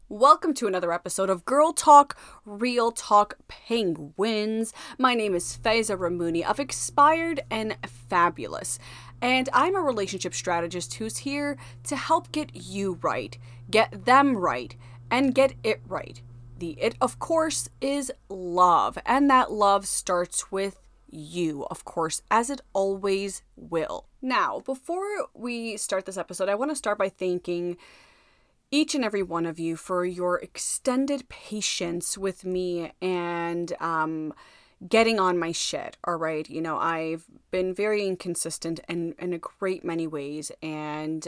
Welcome to another episode of Girl Talk, Real Talk Penguins. My name is Faiza Ramouni of Expired and Fabulous, and I'm a relationship strategist who's here to help get you right, get them right, and get it right. The it, of course, is love, and that love starts with you, of course, as it always will. Now, before we start this episode, I want to start by thanking each and every one of you for your extended patience with me and getting on my shit, all right? You know, I've been very inconsistent in a great many ways, and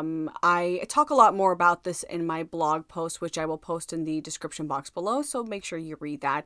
I talk a lot more about this in my blog post, which I will post in the description box below, so make sure you read that.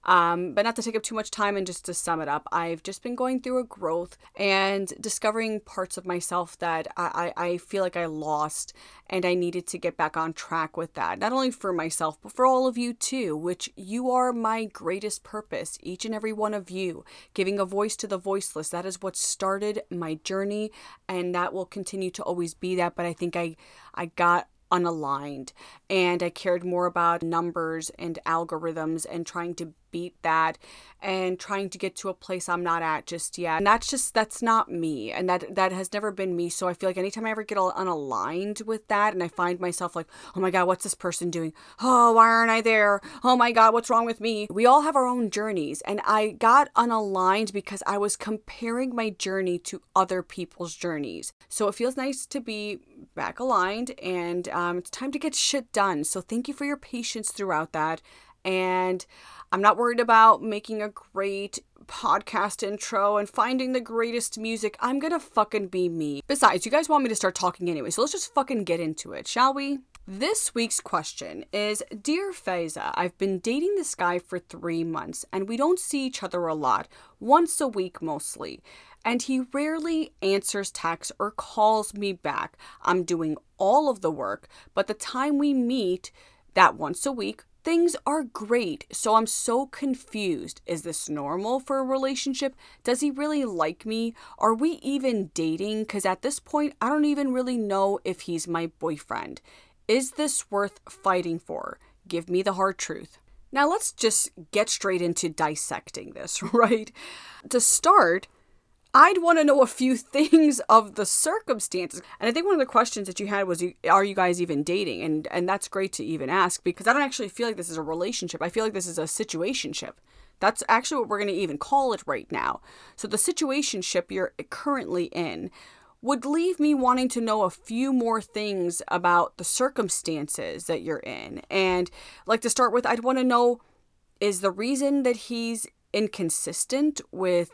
But not to take up too much time, and just to sum it up, I've just been going through a growth and discovering parts of myself that I feel like I lost, and I needed to get back on track with that. Not only for myself, but for all of you too, which you are my greatest purpose, each and every one of you, giving a voice to the voiceless. That is what started my journey, and that will continue to always be that. But I think I got unaligned, and I cared more about numbers and algorithms and trying to beat that and trying to get to a place I'm not at just yet. And that's not me, and that has never been me. So I feel like anytime I ever get unaligned with that, and I find myself like, oh my God, what's this person doing? Oh, why aren't I there? Oh my God, what's wrong with me? We all have our own journeys, and I got unaligned because I was comparing my journey to other people's journeys. So it feels nice to be back aligned, and it's time to get shit done. So thank you for your patience throughout that. And I'm not worried about making a great podcast intro and finding the greatest music. I'm gonna fucking be me. Besides, you guys want me to start talking anyway, so let's just fucking get into it, shall we? This week's question is, Dear Faiza, I've been dating this guy for 3 months, and we don't see each other a lot, once a week mostly. And he rarely answers texts or calls me back. I'm doing all of the work, but the time we meet, that once a week, things are great. So I'm so confused. Is this normal for a relationship? Does he really like me? Are we even dating? Because at this point, I don't even really know if he's my boyfriend. Is this worth fighting for? Give me the hard truth. Now let's just get straight into dissecting this, right? To start, I'd want to know a few things of the circumstances. And I think one of the questions that you had was, are you guys even dating? And that's great to even ask, because I don't actually feel like this is a relationship. I feel like this is a situationship. That's actually what we're going to even call it right now. So the situationship you're currently in would leave me wanting to know a few more things about the circumstances that you're in. And like to start with, I'd want to know, is the reason that he's inconsistent with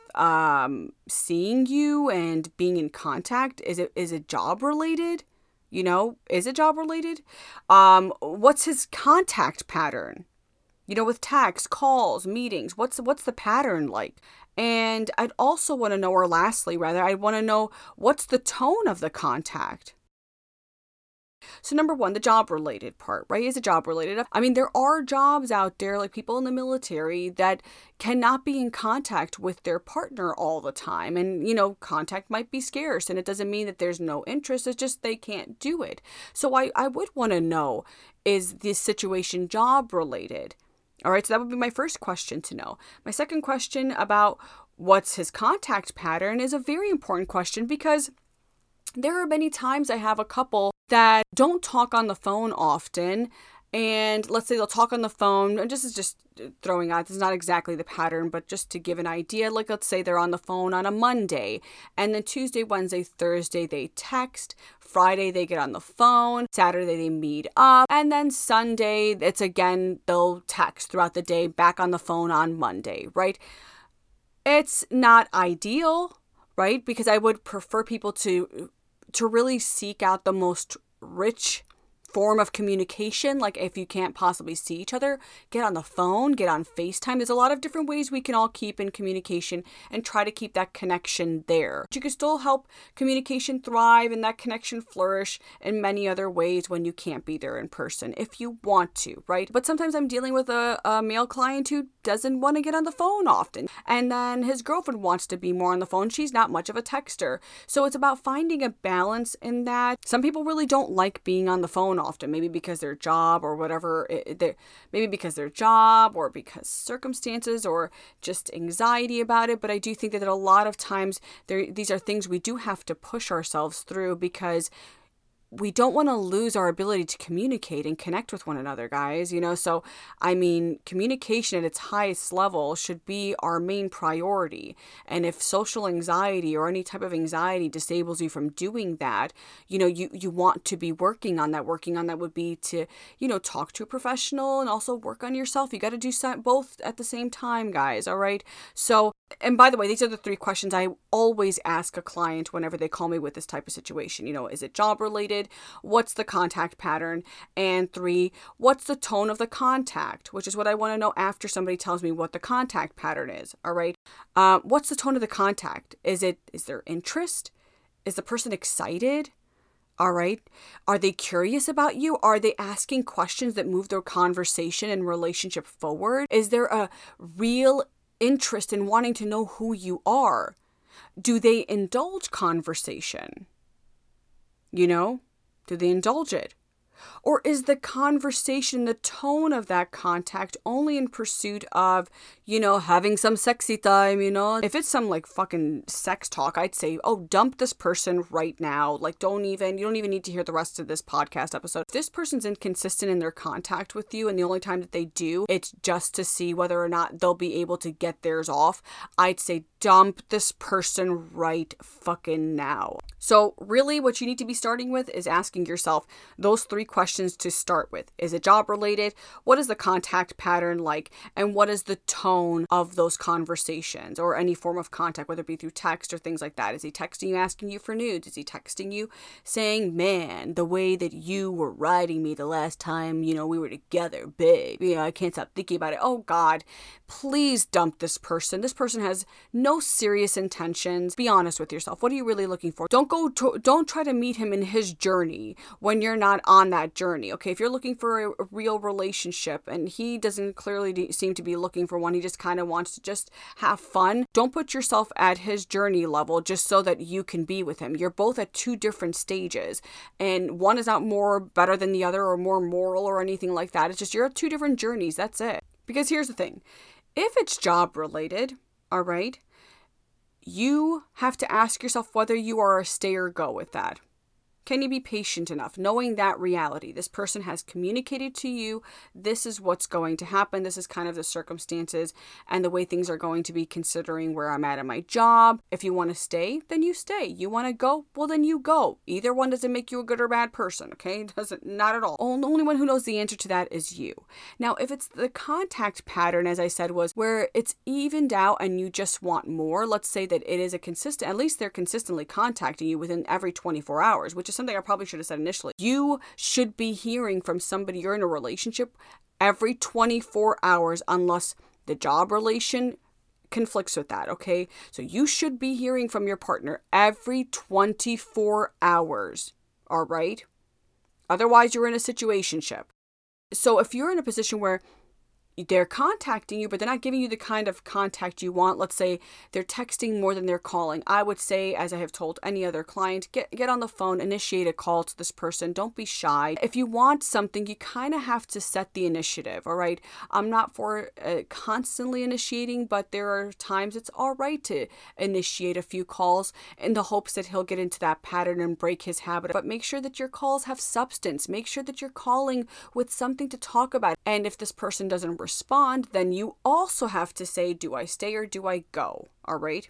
seeing you and being in contact, is it job related? You know, is it job related? What's his contact pattern? You know, with texts, calls, meetings, what's the pattern like? And I'd also want to know, or lastly rather, I'd want to know, what's the tone of the contact? So number one, the job related part, right? Is it job related? I mean, there are jobs out there, like people in the military, that cannot be in contact with their partner all the time. And, you know, contact might be scarce, and it doesn't mean that there's no interest. It's just they can't do it. So I would want to know, is this situation job related? All right, so that would be my first question to know. My second question about what's his contact pattern is a very important question, because there are many times I have a couple that don't talk on the phone often, and let's say they'll talk on the phone, and this is just throwing out, this is not exactly the pattern, but just to give an idea, like let's say they're on the phone on a Monday, and then Tuesday, Wednesday, Thursday they text, Friday they get on the phone, Saturday they meet up, and then Sunday it's again, they'll text throughout the day, back on the phone on Monday, right? It's not ideal, right? Because I would prefer people to really seek out the most rich form of communication. Like if you can't possibly see each other, get on the phone, get on FaceTime. There's a lot of different ways we can all keep in communication and try to keep that connection there. But you can still help communication thrive and that connection flourish in many other ways when you can't be there in person, if you want to, right? But sometimes I'm dealing with a male client who doesn't want to get on the phone often. And then his girlfriend wants to be more on the phone. She's not much of a texter. So it's about finding a balance in that. Some people really don't like being on the phone often, maybe because their job or whatever, maybe because their job or because circumstances or just anxiety about it. But I do think that a lot of times these are things we do have to push ourselves through, because we don't want to lose our ability to communicate and connect with one another, guys. So I mean, communication at its highest level should be our main priority. And if social anxiety or any type of anxiety disables you from doing that, you want to be working on that. Working on that would be to, talk to a professional and also work on yourself. You got to do both at the same time, guys. All right. So, and by the way, these are the 3 questions I always ask a client whenever they call me with this type of situation. Is it job related? What's the contact pattern? And 3, what's the tone of the contact? Which is what I want to know after somebody tells me what the contact pattern is. All right. What's the tone of the contact? Is there interest? Is the person excited? All right. Are they curious about you? Are they asking questions that move their conversation and relationship forward? Is there a real interest in wanting to know who you are? Do they indulge conversation? Do they indulge it? Or is the conversation, the tone of that contact only in pursuit of, having some sexy time, If it's some fucking sex talk, I'd say, oh, dump this person right now. You don't even need to hear the rest of this podcast episode. If this person's inconsistent in their contact with you and the only time that they do, it's just to see whether or not they'll be able to get theirs off, I'd say dump this person right fucking now. So really what you need to be starting with is asking yourself those 3 questions to start with. Is it job related? What is the contact pattern like? And what is the tone of those conversations or any form of contact, whether it be through text or things like that? Is he texting you, asking you for nudes? Is he texting you saying, man, the way that you were riding me the last time, we were together, babe, I can't stop thinking about it. Oh God, please dump this person. This person has no serious intentions. Be honest with yourself. What are you really looking for? Don't try to meet him in his journey when you're not on that journey. Okay, if you're looking for a real relationship and he doesn't clearly seem to be looking for one, he just kind of wants to just have fun, don't put yourself at his journey level just so that you can be with him. You're both at 2 different stages, and one is not more better than the other or more moral or anything like that. It's just you're at 2 different journeys. That's it. Because here's the thing. If it's job related, all right, you have to ask yourself whether you are a stay or go with that. Can you be patient enough, knowing that reality? This person has communicated to you, this is what's going to happen. This is kind of the circumstances and the way things are going to be, considering where I'm at in my job. If you want to stay, then you stay. You want to go? Well, then you go. Either one doesn't make you a good or bad person, okay? It doesn't, not at all. The only one who knows the answer to that is you. Now, if it's the contact pattern, as I said, was where it's evened out and you just want more, let's say that it is a consistent, at least they're consistently contacting you within every 24 hours, which is something I probably should have said initially. You should be hearing from somebody you're in a relationship every 24 hours unless the job relation conflicts with that, okay? So you should be hearing from your partner every 24 hours, all right? Otherwise, you're in a situationship. So if you're in a position where they're contacting you, but they're not giving you the kind of contact you want. Let's say they're texting more than they're calling. I would say, as I have told any other client, get on the phone, initiate a call to this person. Don't be shy. If you want something, you kind of have to set the initiative, all right? I'm not for constantly initiating, but there are times it's all right to initiate a few calls in the hopes that he'll get into that pattern and break his habit. But make sure that your calls have substance. Make sure that you're calling with something to talk about. And if this person doesn't respond, then you also have to say, do I stay or do I go? All right.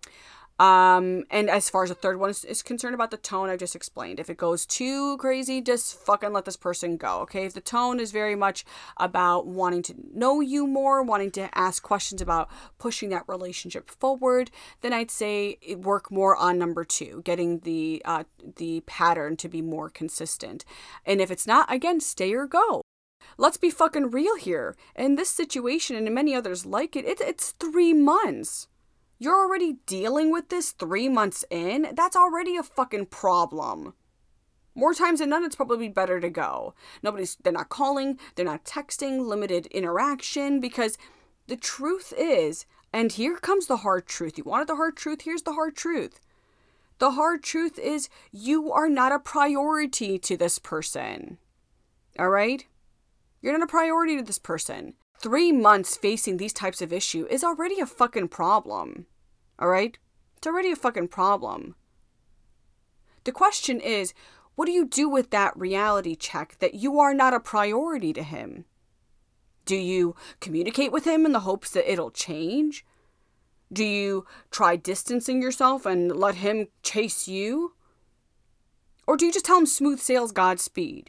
And as far as the third one is concerned about the tone, I just explained. If it goes too crazy, just fucking let this person go. Okay. If the tone is very much about wanting to know you more, wanting to ask questions about pushing that relationship forward, then I'd say work more on number 2, getting the pattern to be more consistent. And if it's not, again, stay or go. Let's be fucking real here. In this situation and in many others like it, it's 3 months. You're already dealing with this 3 months in? That's already a fucking problem. More times than none, it's probably better to go. They're not calling, they're not texting, limited interaction, because the truth is, and here comes the hard truth. You wanted the hard truth? Here's the hard truth. The hard truth is you are not a priority to this person. All right? You're not a priority to this person. 3 months facing these types of issue is already a fucking problem. All right? It's already a fucking problem. The question is, what do you do with that reality check that you are not a priority to him? Do you communicate with him in the hopes that it'll change? Do you try distancing yourself and let him chase you? Or do you just tell him smooth sales, Godspeed?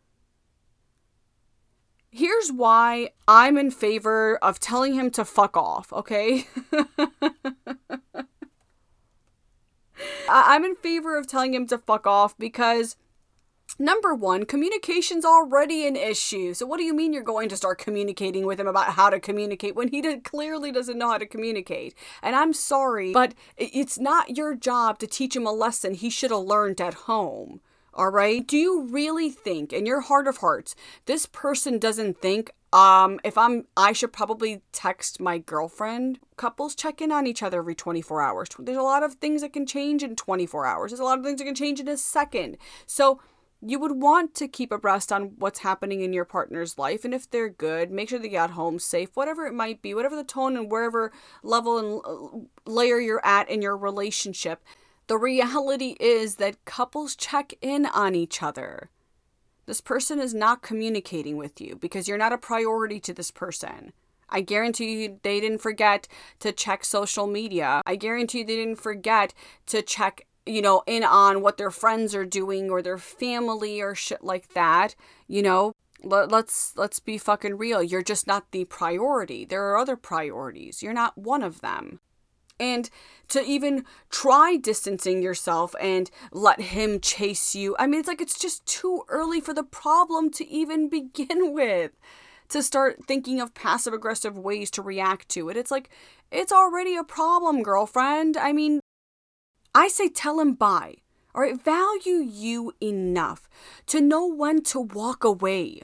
Here's why I'm in favor of telling him to fuck off, okay? I'm in favor of telling him to fuck off because, number one, communication's already an issue. So what do you mean you're going to start communicating with him about how to communicate when he clearly doesn't know how to communicate? And I'm sorry, but it's not your job to teach him a lesson he should have learned at home. All right? Do you really think, in your heart of hearts, this person doesn't think, I should probably text my girlfriend? Couples check in on each other every 24 hours. There's a lot of things that can change in 24 hours. There's a lot of things that can change in a second. So you would want to keep abreast on what's happening in your partner's life. And if they're good, make sure they get home safe, whatever it might be, whatever the tone and wherever level and layer you're at in your relationship. The reality is that couples check in on each other. This person is not communicating with you because you're not a priority to this person. I guarantee you they didn't forget to check social media. I guarantee you they didn't forget to check, in on what their friends are doing or their family or shit like that. Let's be fucking real. You're just not the priority. There are other priorities. You're not one of them. And to even try distancing yourself and let him chase you, it's just too early for the problem to even begin with. To start thinking of passive-aggressive ways to react to it. It's already a problem, girlfriend. I say tell him bye. All right, value you enough to know when to walk away.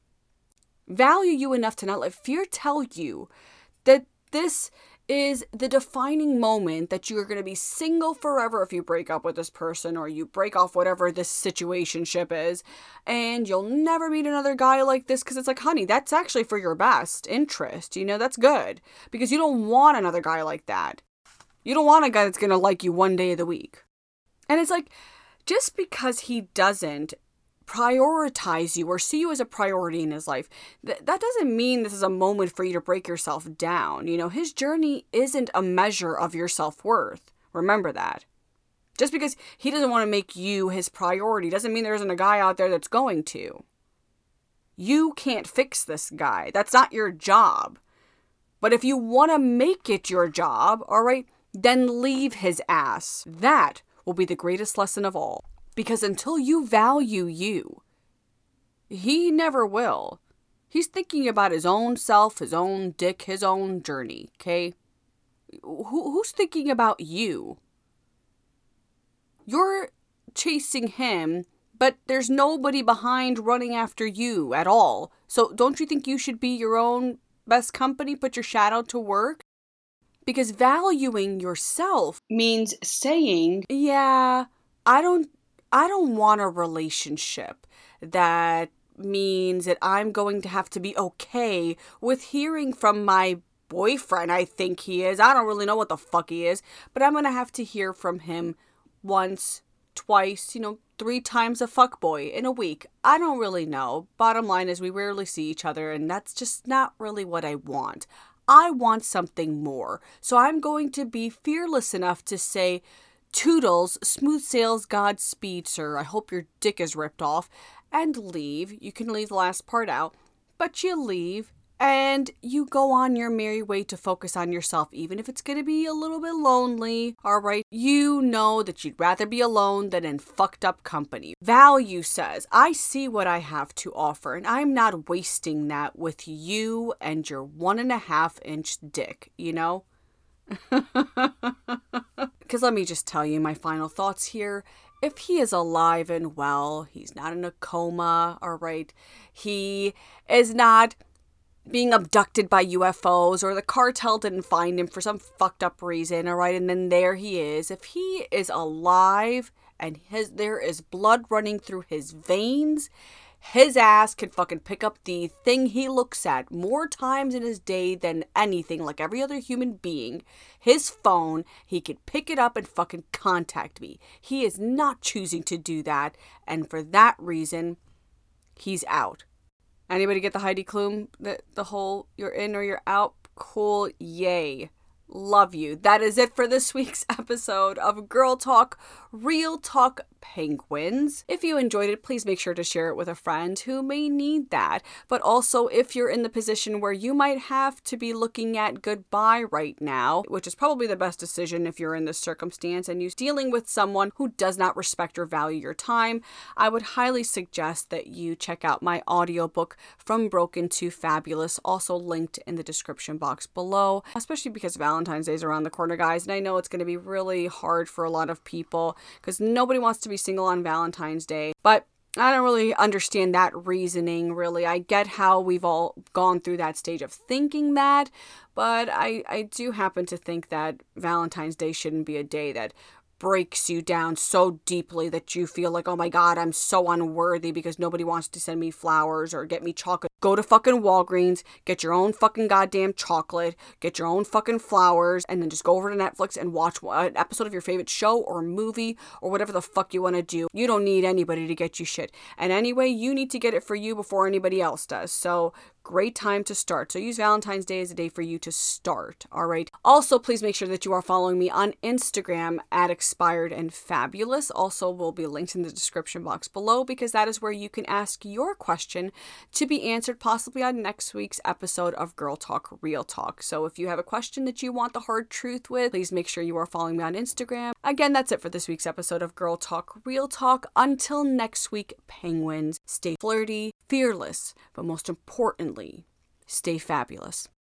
Value you enough to not let fear tell you that this is the defining moment that you're going to be single forever if you break up with this person or you break off whatever this situationship is, and you'll never meet another guy like this because it's like, honey, that's actually for your best interest. That's good because you don't want another guy like that. You don't want a guy that's going to like you one day of the week. And it's like, just because he doesn't prioritize you or see you as a priority in his life, that doesn't mean this is a moment for you to break yourself down. His journey isn't a measure of your self-worth. Remember that. Just because he doesn't want to make you his priority doesn't mean there isn't a guy out there that's going to. You can't fix this guy. That's not your job. But if you want to make it your job, all right, then leave his ass. That will be the greatest lesson of all. Because until you value you, he never will. He's thinking about his own self, his own dick, his own journey, okay? Who's thinking about you? You're chasing him, but there's nobody behind running after you at all. So don't you think you should be your own best company? Put your shadow to work? Because valuing yourself means saying, yeah, I don't want a relationship that means that I'm going to have to be okay with hearing from my boyfriend. I think he is. I don't really know what the fuck he is, but I'm going to have to hear from him once, twice, 3 times a fuckboy in a week. I don't really know. Bottom line is we rarely see each other, and that's just not really what I want. I want something more. So I'm going to be fearless enough to say, toodles, smooth sales, Godspeed, sir. I hope your dick is ripped off. And leave. You can leave the last part out. But you leave. And you go on your merry way to focus on yourself. Even if it's going to be a little bit lonely. Alright. You know that you'd rather be alone than in fucked up company. Value says, I see what I have to offer. And I'm not wasting that with you and your 1.5-inch dick. Because let me just tell you my final thoughts here. If he is alive and well, he's not in a coma, all right? He is not being abducted by UFOs or the cartel didn't find him for some fucked up reason, all right? And then there he is. If he is alive and there is blood running through his veins, His ass can fucking pick up the thing he looks at more times in his day than anything, like every other human being. His phone, he could pick it up and fucking contact me. He is not choosing to do that, and for that reason, he's out. Anybody get the Heidi Klum? The whole you're in or you're out? Cool, yay. Love you. That is it for this week's episode of Girl Talk, Real Talk Penguins. If you enjoyed it, please make sure to share it with a friend who may need that. But also, if you're in the position where you might have to be looking at goodbye right now, which is probably the best decision if you're in this circumstance and you're dealing with someone who does not respect or value your time, I would highly suggest that you check out my audiobook, From Broken to Fabulous, also linked in the description box below, especially because Valentine's Day is around the corner, guys, and I know it's going to be really hard for a lot of people because nobody wants to be single on Valentine's Day, but I don't really understand that reasoning, really. I get how we've all gone through that stage of thinking that, but I do happen to think that Valentine's Day shouldn't be a day that breaks you down so deeply that you feel like, oh my God, I'm so unworthy because nobody wants to send me flowers or get me chocolate. Go to fucking Walgreens, get your own fucking goddamn chocolate, get your own fucking flowers, and then just go over to Netflix and watch an episode of your favorite show or movie or whatever the fuck you want to do. You don't need anybody to get you shit. And anyway, you need to get it for you before anybody else does. So great time to start. So use Valentine's Day as a day for you to start. All right. Also, please make sure that you are following me on Instagram at Expired and Fabulous. Also will be linked in the description box below because that is where you can ask your question to be answered possibly on next week's episode of Girl Talk, Real Talk. So if you have a question that you want the hard truth with, please make sure you are following me on Instagram. Again, that's it for this week's episode of Girl Talk, Real Talk. Until next week, penguins, stay flirty, fearless, but most importantly, stay fabulous.